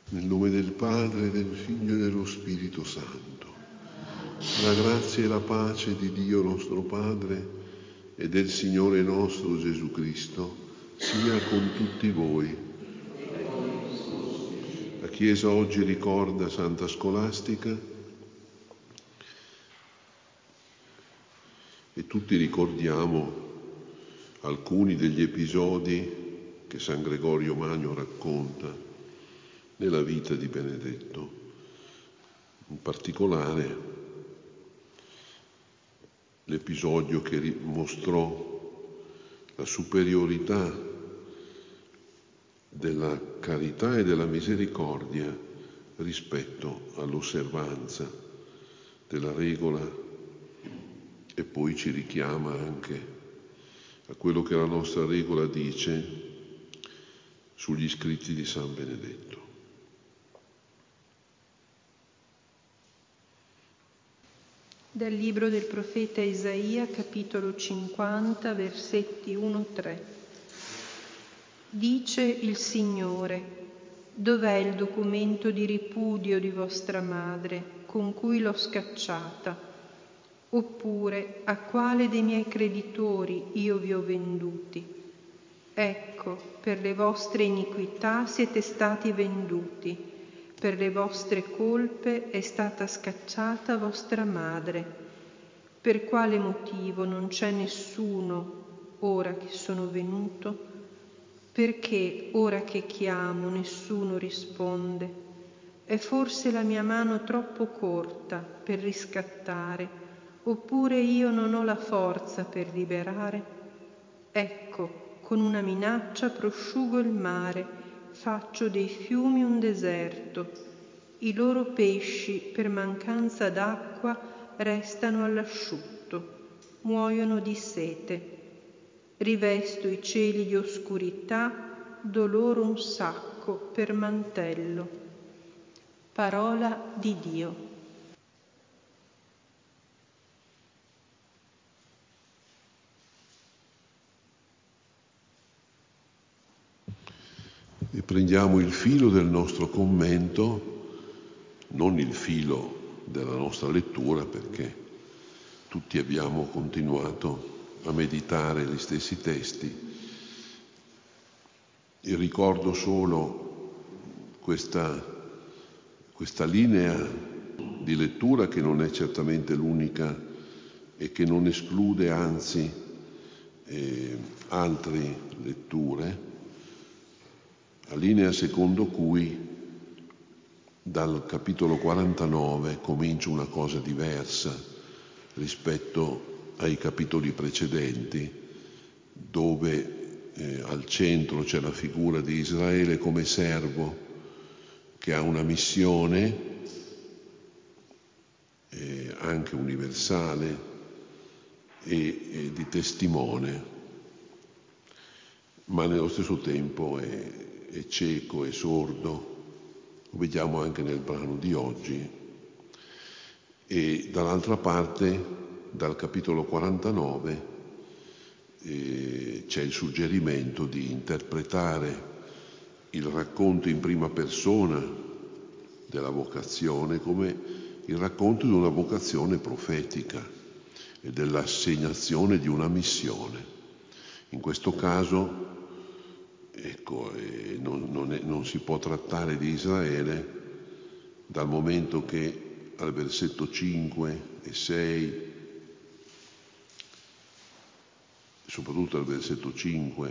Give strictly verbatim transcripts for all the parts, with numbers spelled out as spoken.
Nel nome del Padre, del Figlio e dello Spirito Santo. La grazia e la pace di Dio nostro Padre e del Signore nostro Gesù Cristo sia con tutti voi. La Chiesa oggi ricorda Santa Scolastica e tutti ricordiamo alcuni degli episodi che San Gregorio Magno racconta nella vita di Benedetto. In particolare l'episodio che mostrò la superiorità della carità e della misericordia rispetto all'osservanza della regola, e poi ci richiama anche a quello che la nostra regola dice sugli scritti di San Benedetto. Dal libro del profeta Isaia, capitolo cinquanta, versetti uno tre. Dice il Signore: dov'è il documento di ripudio di vostra madre con cui l'ho scacciata? Oppure a quale dei miei creditori io vi ho venduti? Ecco, per le vostre iniquità siete stati venduti, per le vostre colpe è stata scacciata vostra madre. Per quale motivo non c'è nessuno ora che sono venuto? Perché ora che chiamo nessuno risponde? È forse la mia mano troppo corta per riscattare? Oppure io non ho la forza per liberare? Ecco, con una minaccia prosciugo il mare, faccio dei fiumi un deserto. I loro pesci, per mancanza d'acqua, restano all'asciutto, muoiono di sete. Rivesto i cieli di oscurità, do loro un sacco per mantello. Parola di Dio. E prendiamo il filo del nostro commento, non il filo della nostra lettura, perché tutti abbiamo continuato a meditare gli stessi testi. E ricordo solo questa, questa linea di lettura, che non è certamente l'unica e che non esclude anzi eh, altre letture. La linea secondo cui dal capitolo quarantanove comincia una cosa diversa rispetto ai capitoli precedenti, dove eh, al centro c'è la figura di Israele come servo che ha una missione eh, anche universale e, e di testimone, ma nello stesso tempo è è cieco e sordo, lo vediamo anche nel brano di oggi. E dall'altra parte, dal capitolo quarantanove, eh, c'è il suggerimento di interpretare il racconto in prima persona della vocazione come il racconto di una vocazione profetica e dell'assegnazione di una missione. In questo caso Ecco, eh, non, non, è, non si può trattare di Israele dal momento che al versetto cinque e sei, soprattutto al versetto cinque,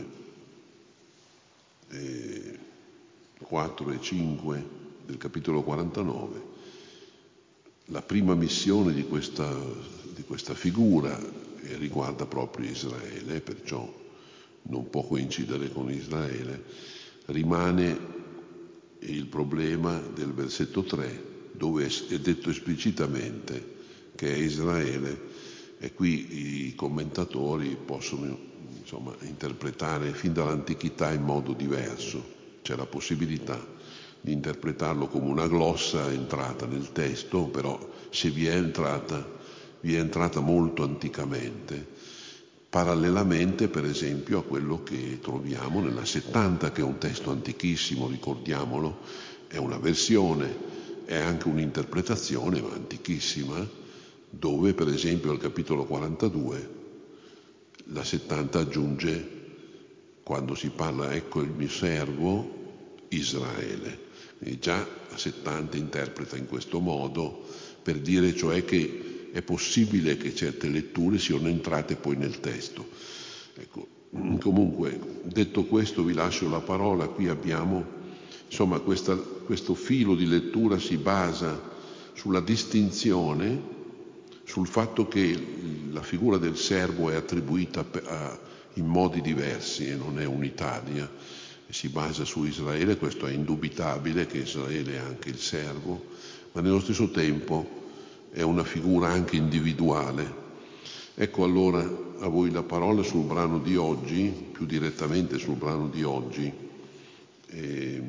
eh, quattro e cinque del capitolo quarantanove, la prima missione di questa, di questa figura eh, riguarda proprio Israele, perciò non può coincidere con Israele. Rimane il problema del versetto tre, dove è detto esplicitamente che è Israele, e qui i commentatori possono insomma interpretare fin dall'antichità in modo diverso. C'è la possibilità di interpretarlo come una glossa entrata nel testo, però se vi è entrata, vi è entrata molto anticamente, parallelamente per esempio a quello che troviamo nella settanta, che è un testo antichissimo, ricordiamolo, è una versione, è anche un'interpretazione, ma antichissima, dove per esempio al capitolo quarantadue la settanta aggiunge, quando si parla ecco il mio servo Israele. Quindi già la settanta interpreta in questo modo, per dire cioè che è possibile che certe letture siano entrate poi nel testo. Ecco, comunque, detto questo, vi lascio la parola. Qui abbiamo, insomma, questa, questo filo di lettura si basa sulla distinzione, sul fatto che la figura del servo è attribuita a, in modi diversi e non è unitaria, e si basa su Israele. Questo è indubitabile, che Israele è anche il servo, ma nello stesso tempo è una figura anche individuale. Ecco allora a voi la parola sul brano di oggi, più direttamente sul brano di oggi, eh,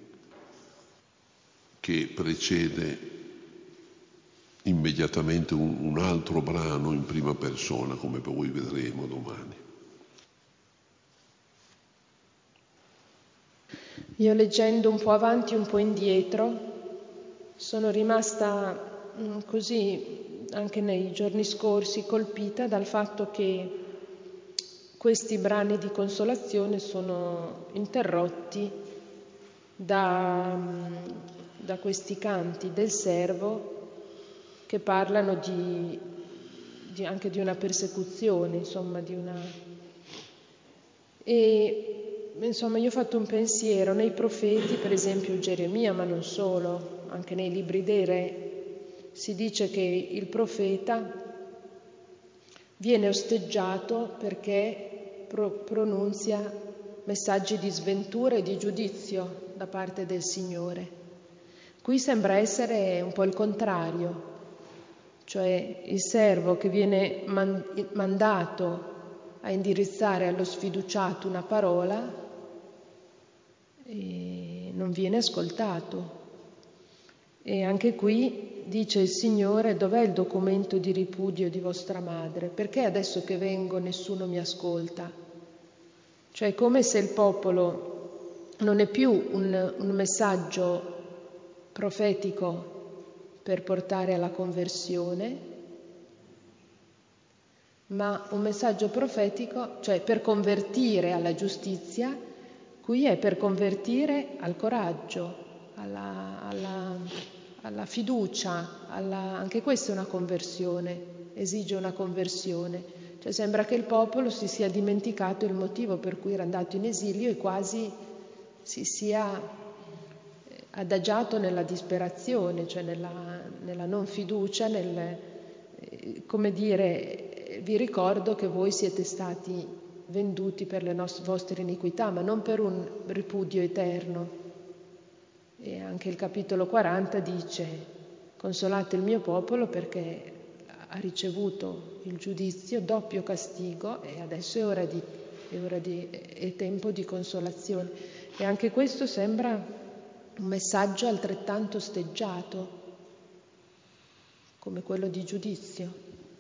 che precede immediatamente un, un altro brano in prima persona, come poi vedremo domani. Io, leggendo un po' avanti, un po' indietro, sono rimasta mh, così anche nei giorni scorsi colpita dal fatto che questi brani di consolazione sono interrotti da, mh, da questi canti del servo che parlano di, di anche di una persecuzione, insomma, di una... E insomma, io ho fatto un pensiero nei profeti, per esempio Geremia, ma non solo, anche nei libri dei re, si dice che il profeta viene osteggiato perché pro- pronunzia messaggi di sventura e di giudizio da parte del Signore. Qui sembra essere un po' il contrario, cioè il servo che viene man- mandato a indirizzare allo sfiduciato una parola e non viene ascoltato. E anche qui dice il Signore: dov'è il documento di ripudio di vostra madre? Perché adesso che vengo nessuno mi ascolta? Cioè è come se il popolo non è più un, un messaggio profetico per portare alla conversione, ma un messaggio profetico, cioè per convertire alla giustizia. Qui è per convertire al coraggio, alla, alla, alla fiducia, alla... anche questa è una conversione, esige una conversione. Cioè sembra che il popolo si sia dimenticato il motivo per cui era andato in esilio e quasi si sia adagiato nella disperazione, cioè nella, nella non fiducia, nel, come dire, vi ricordo che voi siete stati venduti per le nostre, vostre iniquità, ma non per un ripudio eterno. E anche il capitolo quaranta dice: consolate il mio popolo perché ha ricevuto il giudizio, doppio castigo, e adesso è ora di, è ora di, è tempo di consolazione. E anche questo sembra un messaggio altrettanto osteggiato come quello di giudizio.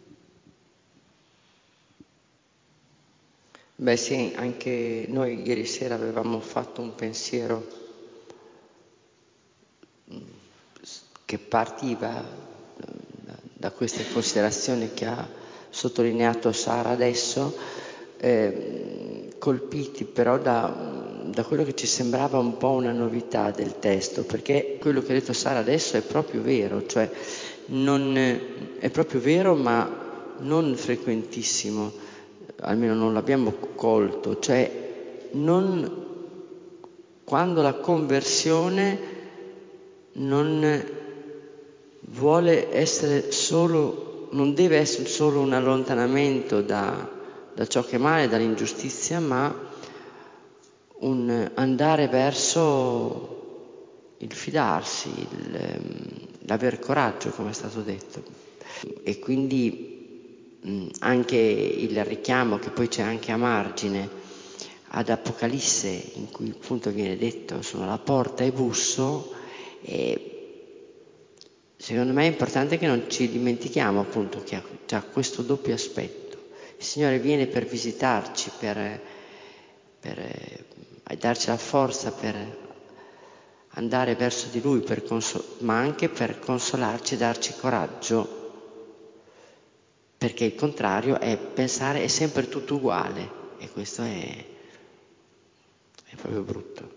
Beh sì, anche noi ieri sera avevamo fatto un pensiero che partiva da queste considerazioni che ha sottolineato Sara adesso, eh, colpiti però da, da quello che ci sembrava un po' una novità del testo, perché quello che ha detto Sara adesso è proprio vero, cioè non, è proprio vero ma non frequentissimo, almeno non l'abbiamo colto, cioè non, quando la conversione non vuole essere solo, non deve essere solo un allontanamento da, da ciò che è male, dall'ingiustizia, ma un andare verso il fidarsi, il, l'aver coraggio, come è stato detto. E quindi mh, anche il richiamo che poi c'è anche a margine ad Apocalisse, in cui appunto viene detto sono alla porta e busso, e secondo me è importante che non ci dimentichiamo appunto che ha questo doppio aspetto. Il Signore viene per visitarci, per, per darci la forza per andare verso di Lui, per consol- ma anche per consolarci e darci coraggio, perché il contrario è pensare è sempre tutto uguale e questo è, è proprio brutto.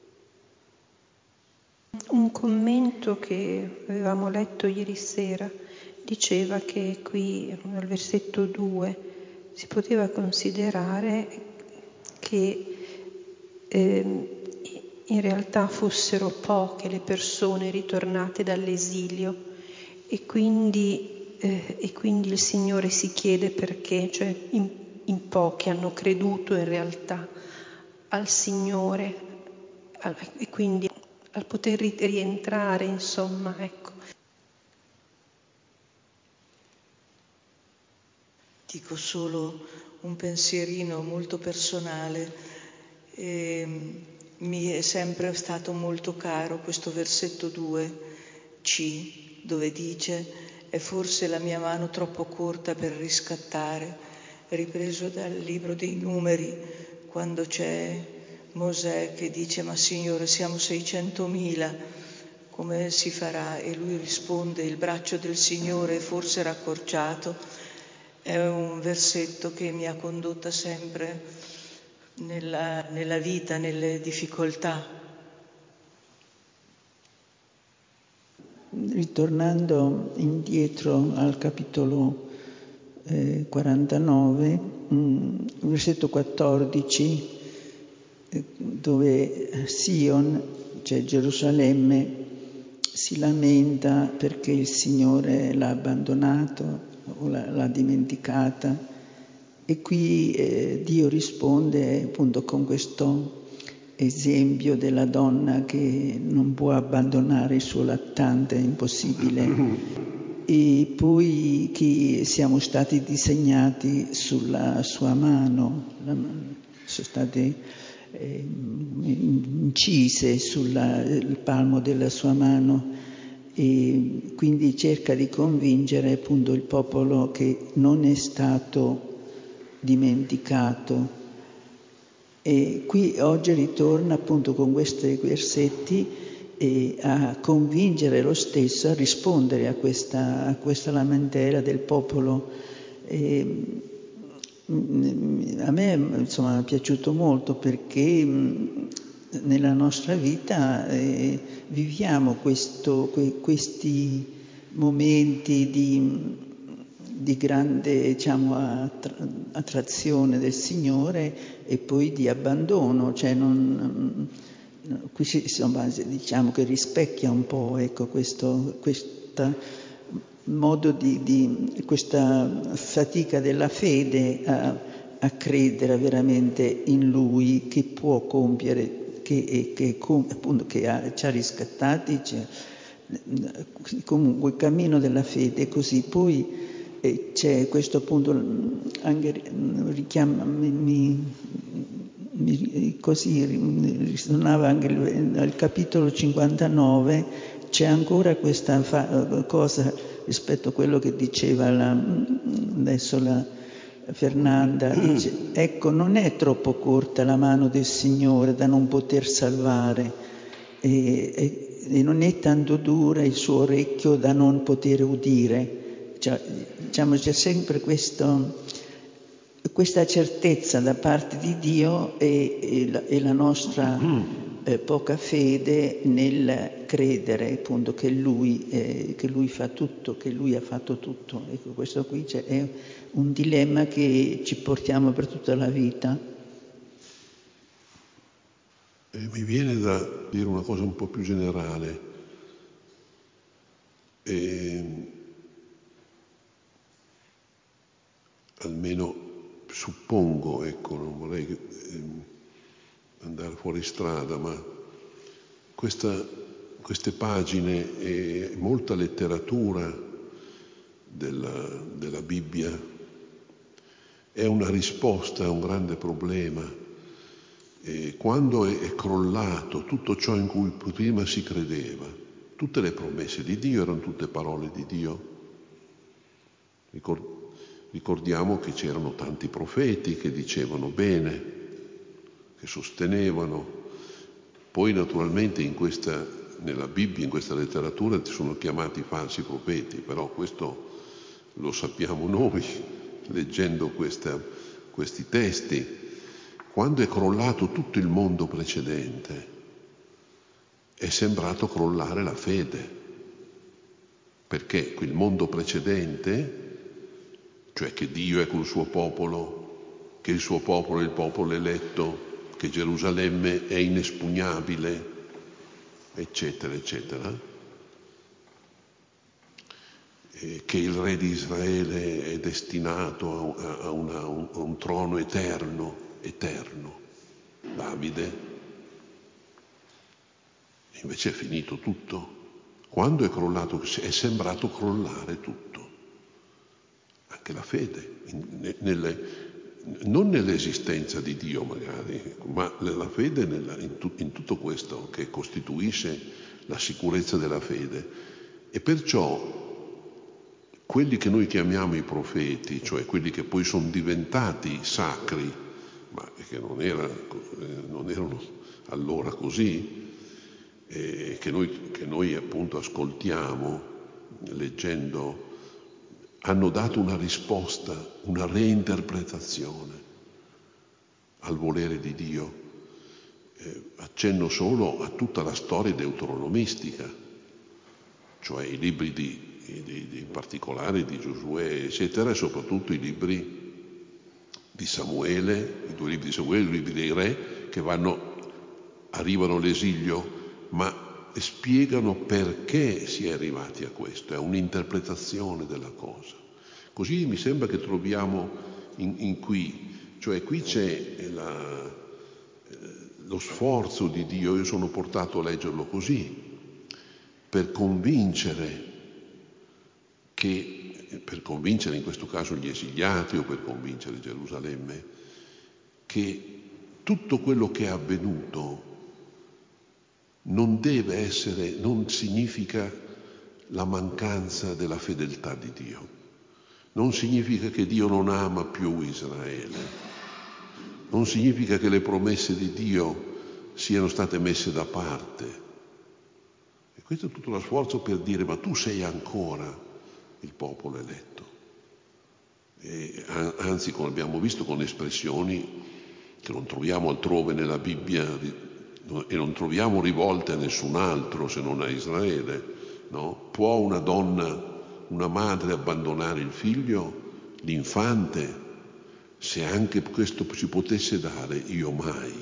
Un commento che avevamo letto ieri sera diceva che qui nel versetto due si poteva considerare che eh, in realtà fossero poche le persone ritornate dall'esilio e quindi, eh, e quindi il Signore si chiede perché, cioè in, in pochi hanno creduto in realtà al Signore al, e quindi al poter rientrare, insomma, ecco. Dico solo un pensierino molto personale. E mi è sempre stato molto caro questo versetto due C, dove dice: è forse la mia mano troppo corta per riscattare, ripreso dal libro dei Numeri, quando c'è Mosè che dice: ma Signore, siamo seicentomila, come si farà? E lui risponde: il braccio del Signore è forse raccorciato. È un versetto che mi ha condotta sempre nella, nella vita, nelle difficoltà. Ritornando indietro al capitolo eh, quarantanove, mh, versetto quattordici, eh, dove Sion, cioè Gerusalemme, si lamenta perché il Signore l'ha abbandonato o l'ha, l'ha dimenticata, e qui eh, Dio risponde appunto con questo esempio della donna che non può abbandonare il suo lattante, è impossibile. E poi che siamo stati disegnati sulla sua mano, sono state eh, incise sul palmo della sua mano, e quindi cerca di convincere appunto il popolo che non è stato dimenticato. E qui oggi ritorna appunto con questi versetti e a convincere lo stesso a rispondere a questa, a questa lamentela del popolo. E, a me insomma è piaciuto molto perché nella nostra vita eh, viviamo questo, que, questi momenti di, di grande, diciamo, attra- attrazione del Signore e poi di abbandono, cioè non, qui si, insomma, diciamo che rispecchia un po', ecco, questo questa modo di, di questa fatica della fede a, a credere veramente in Lui che può compiere, che, che, appunto, che ha, ci ha riscattati, cioè, comunque il cammino della fede. Così poi eh, c'è questo appunto anche richiama mi, mi, così risuonava anche il, al capitolo cinquantanove, c'è ancora questa fa, cosa rispetto a quello che diceva la, adesso la Fernanda, dice, ecco, non è troppo corta la mano del Signore da non poter salvare e, e, e non è tanto dura il suo orecchio da non poter udire. Cioè, diciamo, c'è sempre questo, questa certezza da parte di Dio e, e, la, e la nostra eh, poca fede nel credere appunto che Lui, eh, che Lui fa tutto, che Lui ha fatto tutto. Ecco, questo qui c'è, è un dilemma che ci portiamo per tutta la vita. E mi viene da dire una cosa un po' più generale. E, almeno suppongo, ecco, non vorrei eh, andare fuori strada, ma questa, queste pagine e molta letteratura della, della Bibbia è una risposta a un grande problema. E quando è, è crollato tutto ciò in cui prima si credeva, tutte le promesse di Dio erano tutte parole di Dio. Ricord- ricordiamo che c'erano tanti profeti che dicevano bene, che sostenevano, Poi naturalmente in questa, nella Bibbia, in questa letteratura, sono chiamati falsi profeti, però questo lo sappiamo noi leggendo questa, questi testi. Quando è crollato tutto il mondo precedente, è sembrato crollare la fede, perché quel mondo precedente, cioè che Dio è col suo popolo, che il suo popolo è il popolo eletto, che Gerusalemme è inespugnabile, eccetera, eccetera, e che il re di Israele è destinato a, a, una, a, un, a un trono eterno, eterno, Davide. Invece è finito tutto. Quando è crollato, è sembrato crollare tutto, anche la fede, nelle, non nell'esistenza di Dio magari, ma nella fede nella, in, tu, in tutto questo che costituisce la sicurezza della fede. E perciò quelli che noi chiamiamo i profeti, cioè quelli che poi sono diventati sacri, ma che non, era, non erano allora così, e che noi, che noi appunto ascoltiamo leggendo, hanno dato una risposta, una reinterpretazione al volere di Dio. Eh, accenno solo a tutta la storia deuteronomistica, cioè i libri di, di, di in particolare di Giosuè, eccetera, e soprattutto i libri di Samuele, i due libri di Samuele, i libri dei re, che vanno, arrivano all'esilio, ma spiegano perché si è arrivati a questo, è un'interpretazione della cosa. Così mi sembra che troviamo in, in qui, cioè qui c'è la, eh, lo sforzo di Dio, io sono portato a leggerlo così, per convincere che, per convincere in questo caso gli esiliati o per convincere Gerusalemme, che tutto quello che è avvenuto non deve essere, non significa la mancanza della fedeltà di Dio, non significa che Dio non ama più Israele, non significa che le promesse di Dio siano state messe da parte. E questo è tutto lo sforzo per dire: ma tu sei ancora il popolo eletto. E anzi, come abbiamo visto, con espressioni che non troviamo altrove nella Bibbia e non troviamo rivolte a nessun altro se non a Israele, no? Può una donna, una madre abbandonare il figlio, l'infante? Se anche questo si potesse dare, io mai.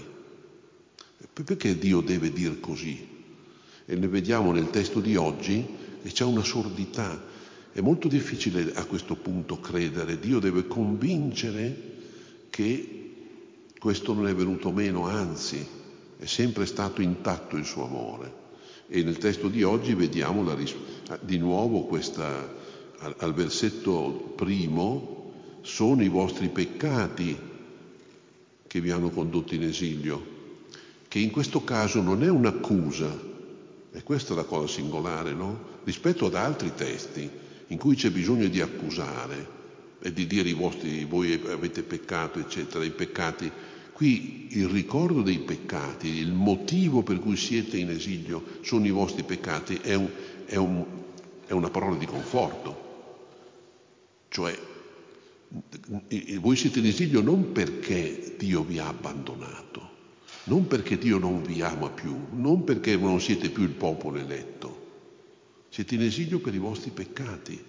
Perché Dio deve dir così? E ne vediamo nel testo di oggi che c'è una sordità. È molto difficile a questo punto credere. Dio deve convincere che questo non è venuto meno, anzi è sempre stato intatto il suo amore. E nel testo di oggi vediamo la ris- di nuovo questa, al, al versetto primo, sono i vostri peccati che vi hanno condotto in esilio, che in questo caso non è un'accusa, e questa è la cosa singolare, no? Rispetto ad altri testi in cui c'è bisogno di accusare e di dire i vostri, voi avete peccato, eccetera, i peccati. Qui il ricordo dei peccati, il motivo per cui siete in esilio sono i vostri peccati, è, un, è, un, è una parola di conforto. Cioè, voi siete in esilio non perché Dio vi ha abbandonato, non perché Dio non vi ama più, non perché non siete più il popolo eletto. Siete in esilio per i vostri peccati.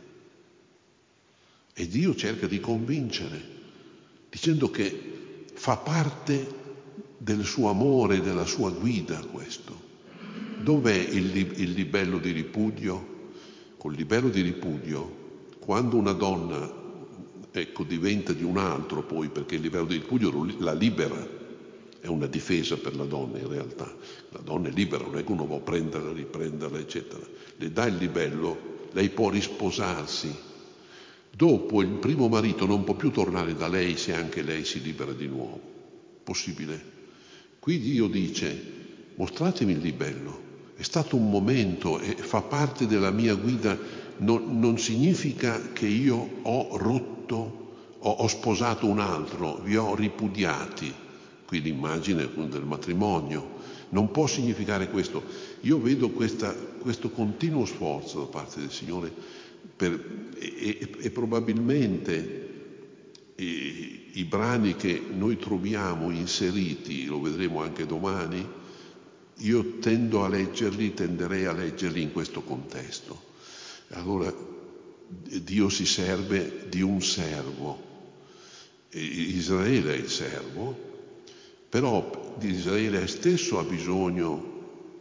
E Dio cerca di convincere, dicendo che fa parte del suo amore, della sua guida questo. Dov'è il, il libello di ripudio? Col libello di ripudio, quando una donna, ecco, diventa di un altro poi, perché il libello di ripudio la libera, è una difesa per la donna in realtà. La donna è libera, non è che uno può prenderla, riprenderla, eccetera. Le dà il libello, lei può risposarsi. Dopo il primo marito non può più tornare da lei se anche lei si libera di nuovo. Possibile? Qui Dio dice: mostratemi il libello, è stato un momento e fa parte della mia guida, non, non significa che io ho rotto, ho, ho sposato un altro, vi ho ripudiati, qui l'immagine del matrimonio. Non può significare questo. Io vedo questa, questo continuo sforzo da parte del Signore per, e, e probabilmente e, i brani che noi troviamo inseriti, lo vedremo anche domani, io tendo a leggerli, tenderei a leggerli in questo contesto. Allora Dio si serve di un servo. Israele è il servo, però Israele stesso ha bisogno,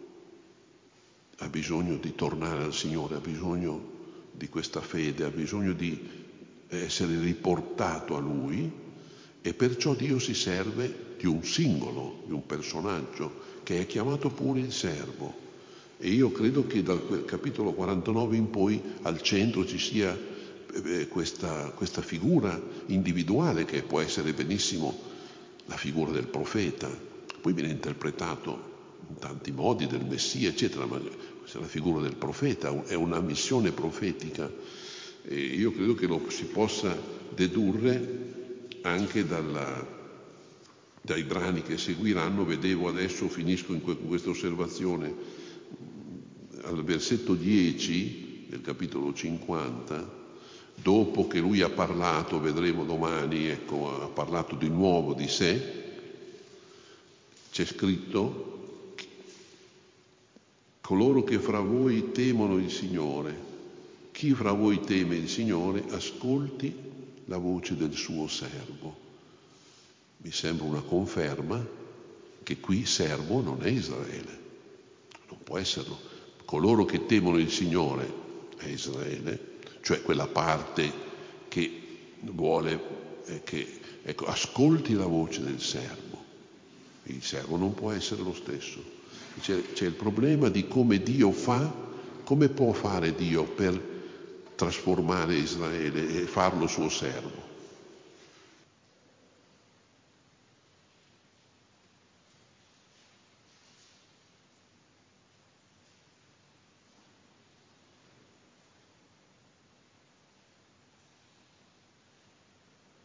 ha bisogno di tornare al Signore, ha bisogno di questa fede, ha bisogno di essere riportato a Lui, e perciò Dio si serve di un singolo, di un personaggio che è chiamato pure il servo. E io credo che dal capitolo quarantanove in poi al centro ci sia questa, questa figura individuale, che può essere benissimo la figura del profeta, poi viene interpretato in tanti modi del Messia, eccetera, ma questa è la figura del profeta, è una missione profetica, e io credo che lo si possa dedurre anche dalla, dai brani che seguiranno. Vedevo adesso, finisco in questa osservazione, al versetto dieci del capitolo cinquanta, dopo che lui ha parlato, vedremo domani, ecco, ha parlato di nuovo di sé, c'è scritto: coloro che fra voi temono il Signore, chi fra voi teme il Signore, ascolti la voce del suo servo. Mi sembra una conferma che qui servo non è Israele, non può esserlo. Coloro che temono il Signore è Israele, cioè quella parte che vuole eh, che ecco, ascolti la voce del servo. Il servo non può essere lo stesso. C'è, c'è il problema di come Dio fa, come può fare Dio per trasformare Israele e farlo suo servo.